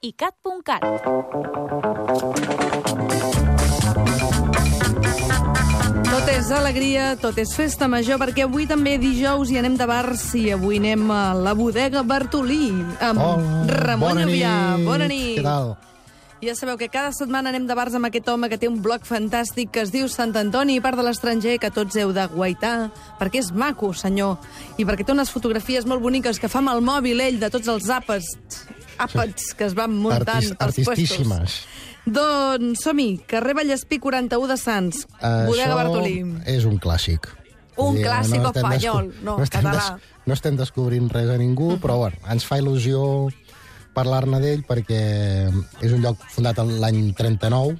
icat.cat. Tot és alegria, tot és festa major, perquè avui també dijous i anem de bars i avui anem a la bodega Bartolí amb Ramon Lluvià. Bona nit. Què tal? Ja sabeu que cada setmana anem de bars amb aquest home que té un blog fantàstic que es diu Sant Antoni, part de l'estranger, que tots heu de guaitar, perquè és maco, senyor, i perquè té unes fotografies molt boniques que fa amb el mòbil ell de tots els àpats que es van muntant als puestos. Artistíssimes. Doncs som-hi, carrer Vallespí 41 de Sants, bodega Bartolí. Això és un clàssic. Un Vull dir, clàssic estem espanyol, català. No estem descobrint res a ningú, però bueno, ens fa il·lusió parlar-ne d'ell perquè és un lloc fundat l'any 39,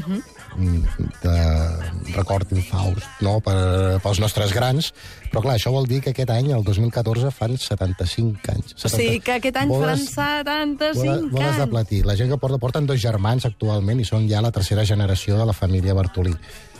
de record infaust, no? Pels nostres grans, però clar, això vol dir que aquest any, el 2014, fan 75 anys. O sigui que aquest any faran 75 anys. Bodes de platí. La gent que porten 2 germans actualment i són ja la tercera generació de la família Bartolí.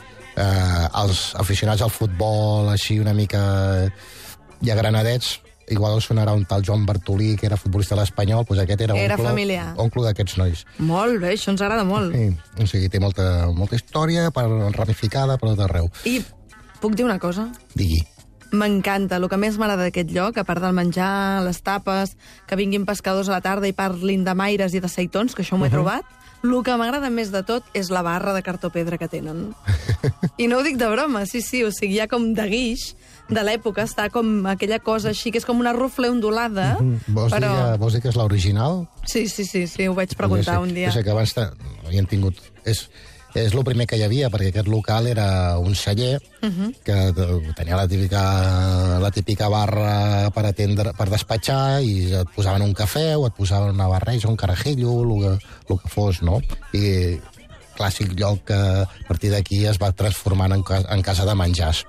Els aficionats al futbol, així una mica ja granadets, igual us sonarà un tal Joan Bartolí, que era futbolista de l'Espanyol, doncs aquest era oncle d'aquests nois. Molt bé, això ens agrada molt. Sí, o sigui, té molta història, ramificada, per tot arreu. I puc dir una cosa? Digui. M'encanta. El que més m'agrada d'aquest lloc, a part del menjar, les tapes, que vinguin pescadors a la tarda i parlin de maires i de seitons, que això m'ho he trobat, el que m'agrada més de tot és la barra de cartó pedra que tenen. I no ho dic de broma, sí, o sigui, hi ha com de guix de l'època, està com aquella cosa així, que és com una rufle ondulada, però... Vols dir que és l'original? Sí, ho vaig preguntar un dia. Jo sé que abans havien tingut... És el primer que hi havia, perquè aquest local era un celler que tenia la típica barra per atendre, per despatxar, i et posaven un cafè o et posaven una barreja, un carajillo, el que fos, no? I clàssic lloc que a partir d'aquí es va transformant en casa de menjars.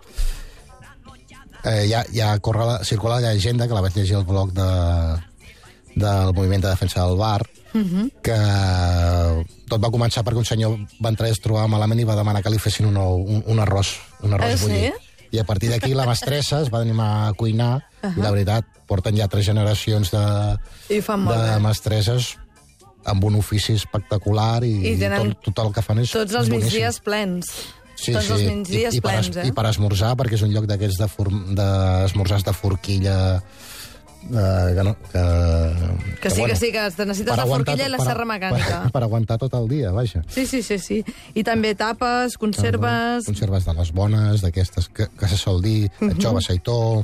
Circula la llegenda, que la vaig llegir al blog del Moviment de Defensa del Bar, que tot va començar perquè un senyor va entrar i es trobava malament i va demanar que li fessin un arròs bullit. I a partir d'aquí la mestressa es va animar a cuinar i la veritat, porten ja 3 generacions de mestresses amb un ofici espectacular i tot el que fan és boníssim. Tots els migdies plens. Sí. I per esmorzar, perquè és un lloc d'aquests d'esmorzars de forquilla... Que necessites la forquilla i la serra mecànica. Per aguantar tot el dia, vaja. Sí. I també tapes, conserves... Conserves de les bones, d'aquestes que se sol dir, anxova, seitó...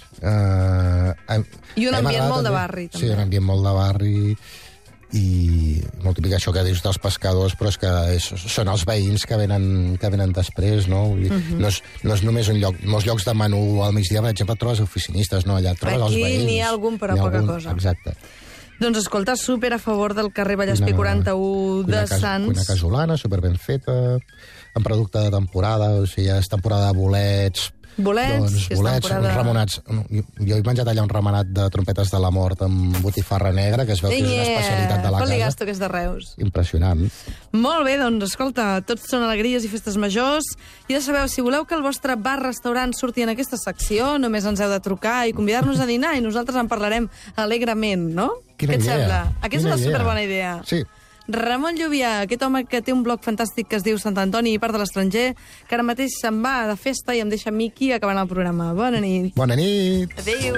I un ambient molt de barri, també. Sí, un ambient molt de barri... i molt típic això que dius dels pescadors, però és que són els veïns que venen després, no? No és només un lloc. Molts llocs de menú al migdia, per exemple, trobes oficinistes, no? Allà trobes els veïns. Aquí n'hi ha algun, però poca cosa. Exacte. Doncs escolta, súper a favor del carrer Vallespí 41 de Sants. Cuina casolana, super ben feta, amb producte de temporada, o sigui, és temporada de bolets... Bolets, uns remonats. Jo he menjat allà un remenat de trompetes de la mort amb botifarra negra, que es veu que és una especialitat de la casa. Col·ligasto, que és de Reus. Impressionant. Molt bé, doncs, escolta, tots són alegries i festes majors. I ja sabeu, si voleu que el vostre bar-restaurant surti en aquesta secció, només ens heu de trucar i convidar-nos a dinar i nosaltres en parlarem alegrement, no? Què et sembla? Aquesta és una superbona idea. Sí. Ramon Lluvià, aquest home que té un blog fantàstic que es diu Sant Antoni i part de l'estranger, que ara mateix se'n va de festa i em deixa a mi aquí acabant el programa. Bona nit. Bona nit. Adéu.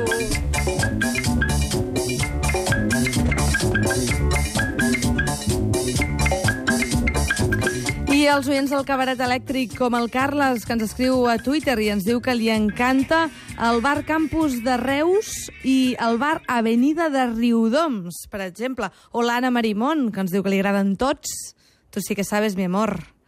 I els oients del Cabaret Elèctric, com el Carles, que ens escriu a Twitter i ens diu que li encanta el bar Campus de Reus i el bar Avenida de Riudoms, per exemple, o l'Anna Marimón, que ens diu que li agraden tots. Tu sí que sabes, mi amor.